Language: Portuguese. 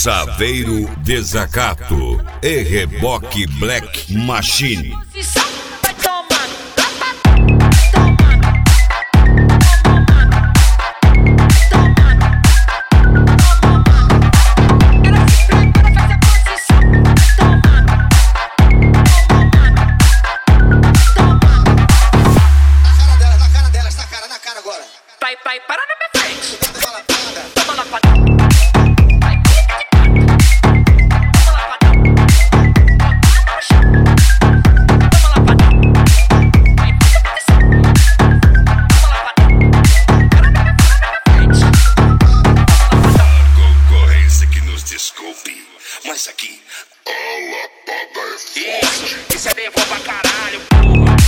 Saveiro Desacato e Reboque Black Machine. Pai, para na minha frente. Toma lá pra concorrência que nos desculpe, mas aqui a lapada é forte. Isso é levou pra caralho, porra.